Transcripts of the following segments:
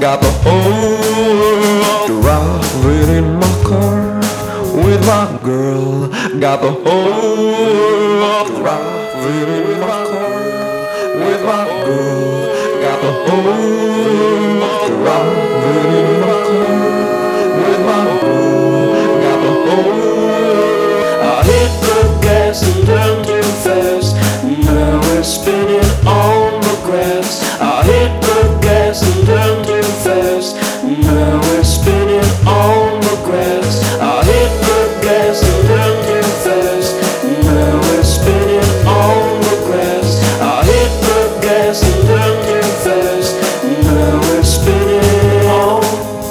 got the whole driving in my car with my girl. Got the whole driving in my car with my girl. Got the whole driving in my car with my girl. Got the whole. I hit the gas and turned too fast. Now we're spinning on the grass. I hit the gas and turned too fast. Now we're spinning on the grass. I hit the gas and turned too fast. Now we're spinning on the grass. I hit the gas and turned too fast. Now we're spinning on.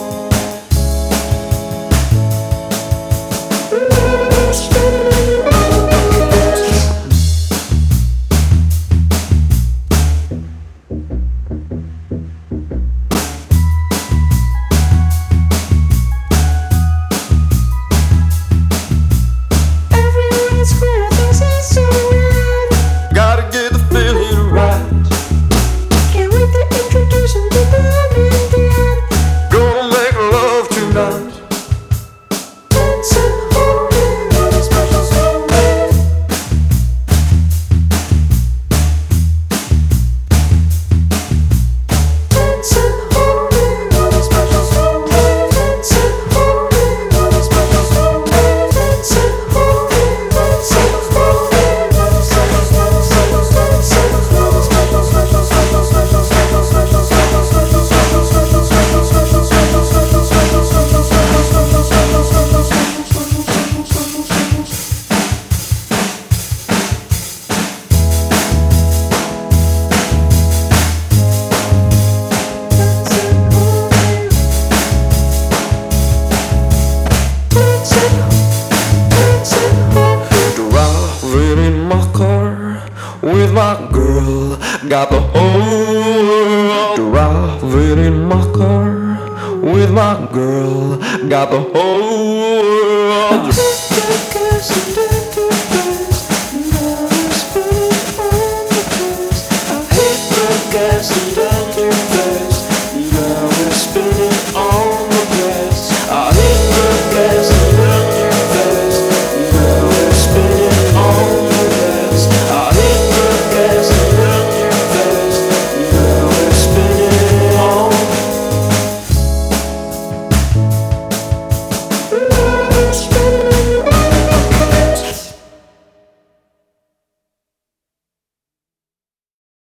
We're spinning on the grass. Gotta get the feeling right. Can't wait to introduce him to mom and dad. Gonna make love tonight. Dancing holding on a special someday. Dancing holding on a special someday. Dancing holding on a special someday. Dancing holding on a special someday. Driving in my car with my girl. Got the whole. Driving in my car with my girl. Got the whole.